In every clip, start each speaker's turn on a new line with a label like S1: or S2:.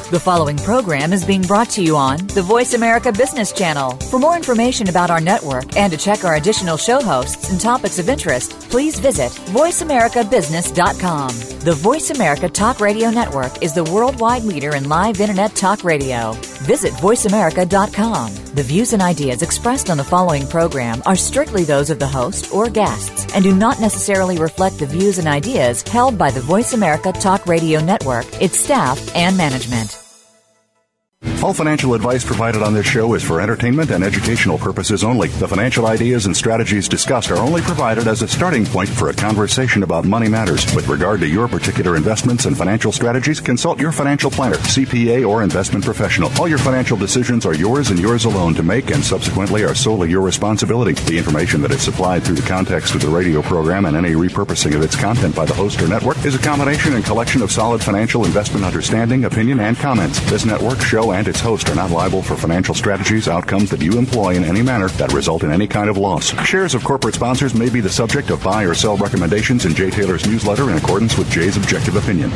S1: The following program is being brought to you on the Voice America Business Channel. For more information about our network and to check our additional show hosts and topics of interest, please visit voiceamericabusiness.com. The Voice America Talk Radio Network is the worldwide leader in live Internet talk radio. Visit voiceamerica.com. The views and ideas expressed on the following program are strictly those of the host or guests and do not necessarily reflect the views and ideas held by the Voice America Talk Radio Network, its staff, and management.
S2: All financial advice provided on this show is for entertainment and educational purposes only. The financial ideas and strategies discussed are only provided as a starting point for a conversation about money matters. With regard to your particular investments and financial strategies, consult your financial planner, CPA, or investment professional. All your financial decisions are yours and yours alone to make and subsequently are solely your responsibility. The information that is supplied through the context of the radio program and any repurposing of its content by the host or network is a combination and collection of solid financial investment understanding, opinion, and comments. This network, show, and its host are not liable for financial strategies, outcomes that you employ in any manner that result in any kind of loss. Shares of corporate sponsors may be the subject of buy or sell recommendations in Jay Taylor's newsletter in accordance with Jay's objective opinion.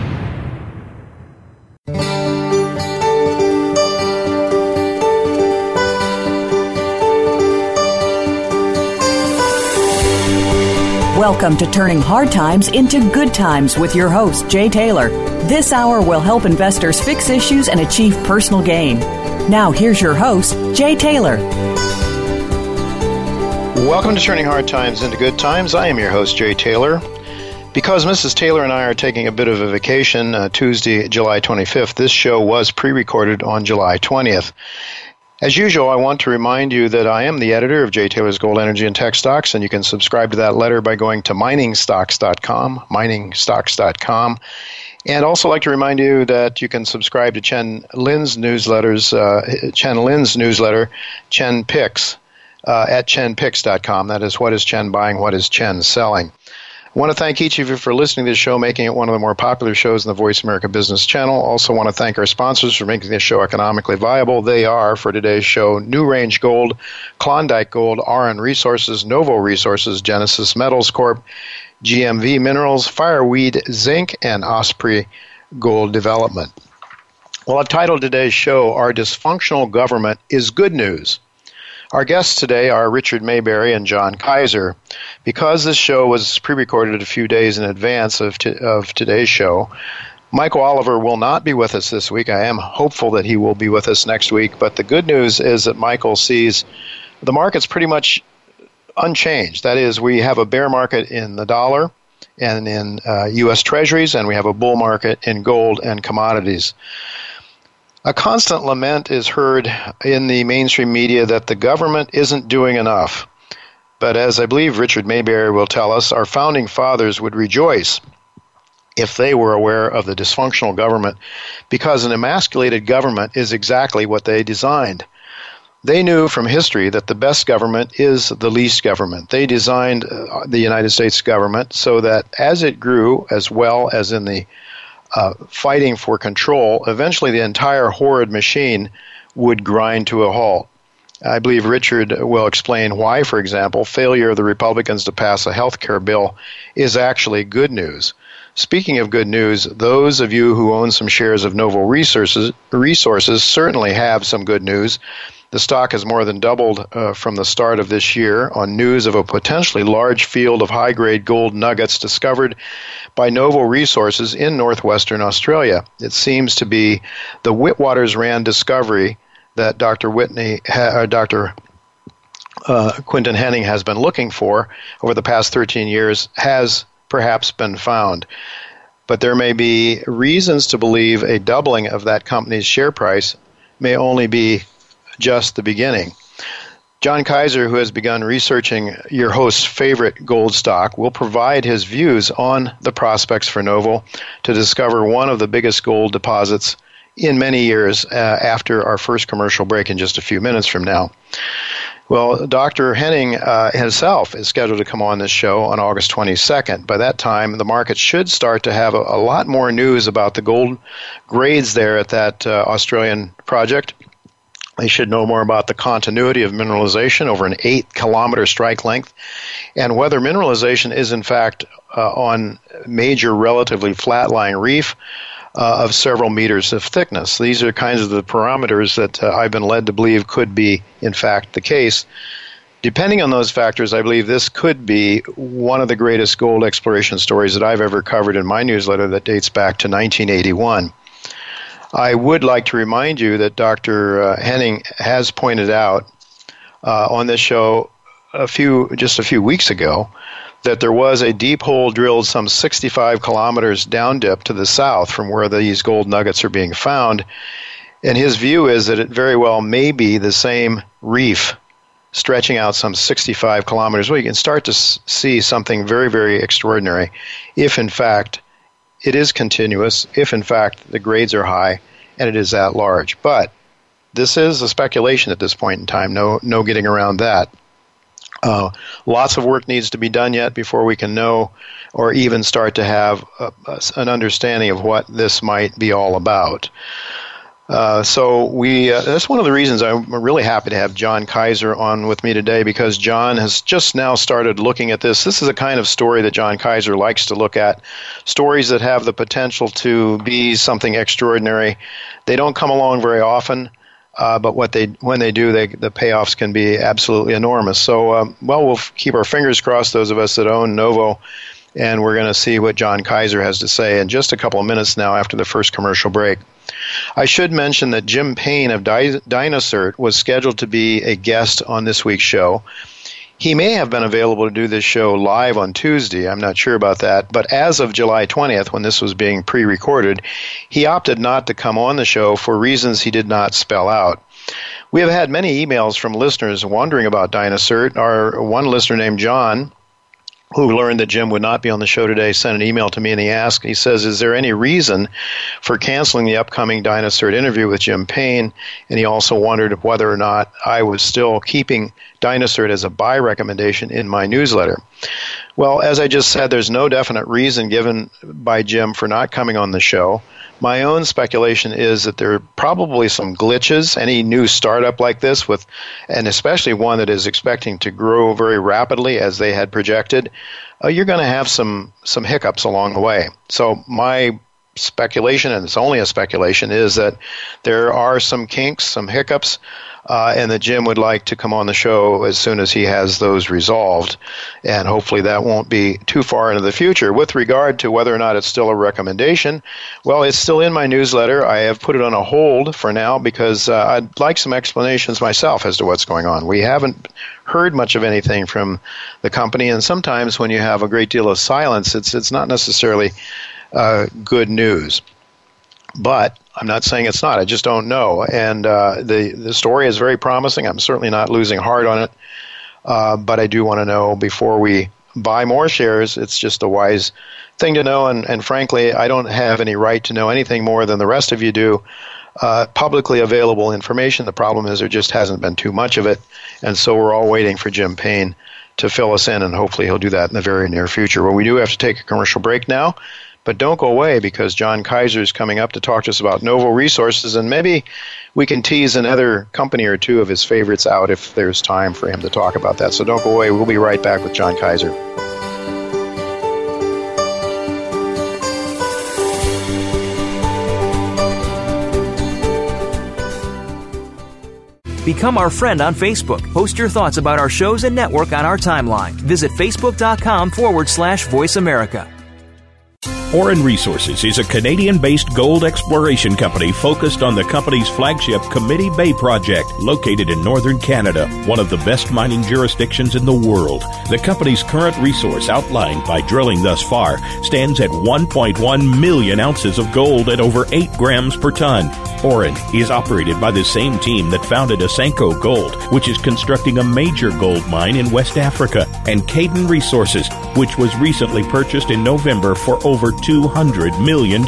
S3: Welcome to Turning Hard Times into Good Times with your host, Jay Taylor. This hour will help investors fix issues and achieve personal gain. Now, here's your host, Jay Taylor.
S4: Welcome to Turning Hard Times into Good Times. I am your host, Jay Taylor. Because Mrs. Taylor and I are taking a bit of a vacation Tuesday, July 25th, this show was pre-recorded on July 20th. As usual, I want to remind you that I am the editor of Jay Taylor's Gold, Energy, and Tech Stocks, and you can subscribe to that letter by going to miningstocks.com. And also like to remind you that you can subscribe to Chen Lin's newsletter, Chen Picks, at chenpicks.com. That is, what is Chen buying, what is Chen selling. I want to thank each of you for listening to this show, making it one of the more popular shows in the Voice America Business Channel. Also want to thank our sponsors for making this show economically viable. They are, for today's show, New Range Gold, Klondike Gold, RN Resources, Novo Resources, Genesis Metals Corp., GMV Minerals, Fireweed Zinc, and Osprey Gold Development. Well, I've titled today's show, Our Dysfunctional Government is Good News. Our guests today are Richard Maybury and John Kaiser. Because this show was pre-recorded a few days in advance of today's show, Michael Oliver will not be with us this week. I am hopeful that he will be with us next week, but the good news is that Michael sees the market's pretty much unchanged. That is, we have a bear market in the dollar and in U.S. Treasuries, and we have a bull market in gold and commodities. A constant lament is heard in the mainstream media that the government isn't doing enough. But as I believe Richard Maybury will tell us, our founding fathers would rejoice if they were aware of the dysfunctional government, because an emasculated government is exactly what they designed. They knew from history that the best government is the least government. They designed the United States government so that as it grew, as well as in the fighting for control, eventually the entire horrid machine would grind to a halt. I believe Richard will explain why, for example, failure of the Republicans to pass a health care bill is actually good news. Speaking of good news, those of you who own some shares of Novo Resources certainly have some good news. The stock has more than doubled from the start of this year on news of a potentially large field of high-grade gold nuggets discovered by Novo Resources in northwestern Australia. It seems to be the Witwatersrand Rand discovery that Dr. Quinton Henning has been looking for over the past 13 years has perhaps been found. But there may be reasons to believe a doubling of that company's share price may only be just the beginning. John Kaiser, who has begun researching your host's favorite gold stock, will provide his views on the prospects for Novo to discover one of the biggest gold deposits in many years after our first commercial break in just a few minutes from now. Well, Dr. Henning himself is scheduled to come on this show on August 22nd. By that time, the market should start to have a lot more news about the gold grades there at that Australian project. They should know more about the continuity of mineralization over an 8-kilometer strike length and whether mineralization is in fact on major relatively flat-lying reef of several meters of thickness. These are kinds of the parameters that I've been led to believe could be, in fact, the case. Depending on those factors, I believe this could be one of the greatest gold exploration stories that I've ever covered in my newsletter that dates back to 1981. I would like to remind you that Dr. Henning has pointed out on this show just a few weeks ago that there was a deep hole drilled some 65 kilometers down dip to the south from where these gold nuggets are being found. And his view is that it very well may be the same reef stretching out some 65 kilometers. Well, you can start to see something very, very extraordinary if, in fact, it is continuous, if, in fact, the grades are high and it is that large. But this is a speculation at this point in time. No getting around that. Lots of work needs to be done yet before we can know or even start to have an understanding of what this might be all about. So that's one of the reasons I'm really happy to have John Kaiser on with me today, because John has just now started looking at this. This is a kind of story that John Kaiser likes to look at, stories that have the potential to be something extraordinary. They don't come along very often, but when they do, the payoffs can be absolutely enormous. So, we'll keep our fingers crossed, those of us that own Novo, and we're going to see what John Kaiser has to say in just a couple of minutes now after the first commercial break. I should mention that Jim Payne of Dynacert was scheduled to be a guest on this week's show. He may have been available to do this show live on Tuesday. I'm not sure about that. But as of July 20th, when this was being pre-recorded, he opted not to come on the show for reasons he did not spell out. We have had many emails from listeners wondering about Dynacert. Our one listener named John, who learned that Jim would not be on the show today, sent an email to me, and he says, is there any reason for canceling the upcoming Dynacert interview with Jim Payne? And he also wondered whether or not I was still keeping Dynacert as a buy recommendation in my newsletter. Well, as I just said, there's no definite reason given by Jim for not coming on the show. My own speculation is that there are probably some glitches. Any new startup like this, and especially one that is expecting to grow very rapidly as they had projected, you're going to have some hiccups along the way. So my speculation, and it's only a speculation, is that there are some kinks, some hiccups, and that Jim would like to come on the show as soon as he has those resolved, and hopefully that won't be too far into the future. With regard to whether or not it's still a recommendation, well, it's still in my newsletter. I have put it on a hold for now because I'd like some explanations myself as to what's going on. We haven't heard much of anything from the company, and sometimes when you have a great deal of silence, it's not necessarily good news. But I'm not saying it's not. I just don't know. And the story is very promising. I'm certainly not losing heart on it. But I do want to know before we buy more shares. It's just a wise thing to know. And frankly, I don't have any right to know anything more than the rest of you do. Publicly available information. The problem is there just hasn't been too much of it. And so we're all waiting for Jim Payne to fill us in. And hopefully he'll do that in the very near future. Well, we do have to take a commercial break now. But don't go away, because John Kaiser is coming up to talk to us about Novo Resources, and maybe we can tease another company or two of his favorites out if there's time for him to talk about that. So don't go away. We'll be right back with John Kaiser.
S5: Become our friend on Facebook. Post your thoughts about our shows and network on our timeline. Visit facebook.com/Voice America.
S6: Auryn Resources is a Canadian-based gold exploration company focused on the company's flagship Committee Bay project, located in northern Canada, one of the best mining jurisdictions in the world. The company's current resource, outlined by drilling thus far, stands at 1.1 million ounces of gold at over 8 grams per ton. Auryn is operated by the same team that founded Asanko Gold, which is constructing a major gold mine in West Africa, and Caden Resources, which was recently purchased in November for over $200 million.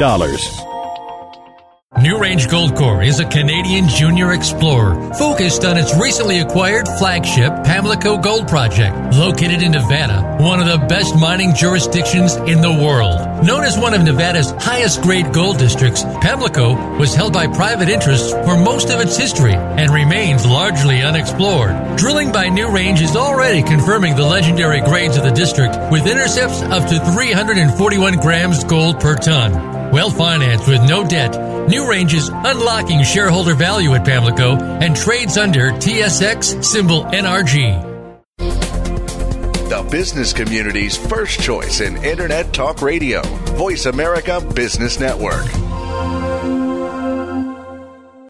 S7: NewRange Gold Corps is a Canadian junior explorer focused on its recently acquired flagship Pamlico Gold Project, located in Nevada, one of the best mining jurisdictions in the world. Known as one of Nevada's highest-grade gold districts, Pamlico was held by private interests for most of its history and remains largely unexplored. Drilling by NewRange is already confirming the legendary grades of the district, with intercepts up to 341 grams gold per ton. well-financed with no debt. New Range is unlocking shareholder value at Pamlico and trades under TSX, symbol NRG.
S8: The business community's first choice in Internet Talk Radio. Voice America Business Network.